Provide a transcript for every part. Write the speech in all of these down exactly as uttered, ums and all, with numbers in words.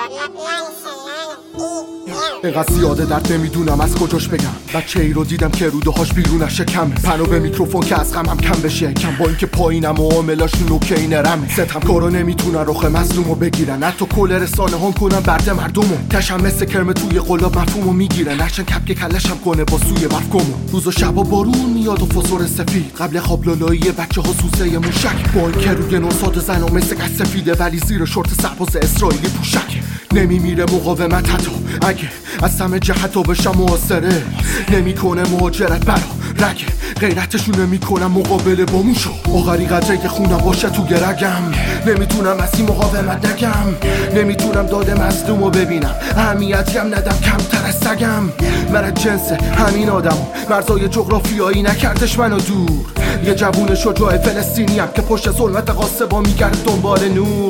اینقدر زیاده درد نمیدونم از کجاش بگم. بچه ای رو دیدم که روده هاش بیرونش کمه، پنو به میکروفون که از غمم کم بشه کم، با اینکه پایینم و عاملاشون اوکی نرمه. ستم کارو نمیتونن رخ مظلومو بگیرن، حتی کل رسانه هم کنن برده مردمو. تشم مثل کرم توی قلاب مفهومو میگیرن، نشن کپک کلشم کنه با سوی برف گمو. روز و شب و بارون میاد و فسور سفید، قبل خواب لالایی بچه ها سوسه موشک، با اینکه روی نوساد زن و مثل قصد سفیده، ولی زیر شورت سرباز اسرائیلی پوشک. نمیمیره مقاومت حتی اگه از همه جهت ها بشم معاصره، نمیکنه مهاجرت برا رگه، غیرتشون نمیکنم مقابله با موشو. آخری قدره که خونم باشه تو گرگم، نمیتونم از این مقاومت نگم، نمیتونم داده مظلومو ببینم، اهمیتی هم ندم کمتر از سگم. من از جنس همین آدم، مرزای جغرافیایی نکردش منو دور، یه جوون شجاع فلسطینی هم که پشت ظلمت غاصبا میگرد دنبال نور.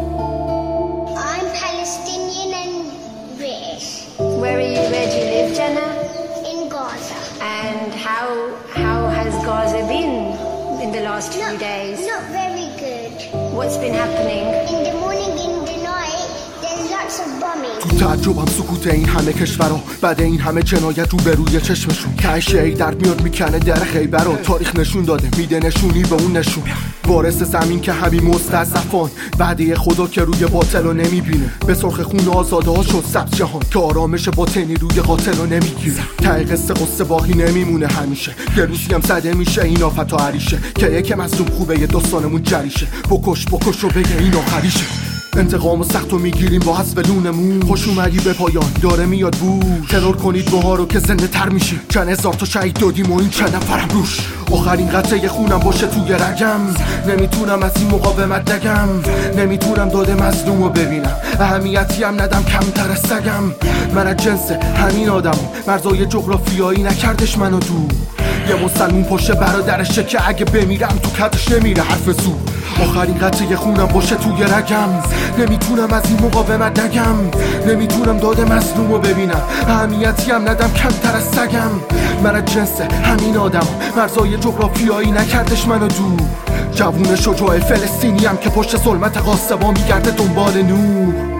Where are you? Where do you live, Jenna? In Gaza. And how how has Gaza been in the last few Not, days? not very good. What's been happening? In the morning, in the night, there's lots of bombing. تو تعجبم سکوت این همه کشورها، بعد این همه جنایت رو به روی چشمشون. تهش ای درد میاد میکنه در خیبرها، تاریخ نشون داده میده نشونی به اون نشون. وارث زمین که همین مستضعفان، وعده خدا که روی باطل رو نمیبینه، به سرخ خون آزاده ها شد سبز جهان، که آرامش باطنی روی قاتل رو نمیگیره. ته قصه قصه باقی نمیمونه همیشه، یه روزی هم زده میشه این آفت و عریشه، که یک مظلوم خوبه یه داستانمون جریشه. بکش بکش رو بگه این آخریشه. انتقام و سخت رو میگیریم با حذف لونمون، خوش اومدی به پایان داره میاد بود. ترور کنید باها رو که زنده تر میشیم، چند هزار تا شهید دادیم و این چند نفرم روش. آخرین قطعه خونم باشه توی رگم، نمیتونم از این مقاومت نگم، نمیتونم داده مظلوم رو ببینم، اهمیتی هم ندم کمتر از سگم. من از جنس همین آدم، مرزای جغرافیایی نکردش منو دور، یه مسلمون پشت برادرشه که اگه بمیرم تو کتش نمیره حرف زور. آخرین قطعه خونم باشه توی رگم، نمیتونم از این مقاومت نگم، نمیتونم داده مظلوم رو ببینم، اهمیتی هم ندم کمتر از سگم. من از جنس همین آدم، مرزای جغرافیایی نکردش منو دور، جوون شجاع فلسطینی هم که پشت ظلمت غاصبا میگرده دنبال نور.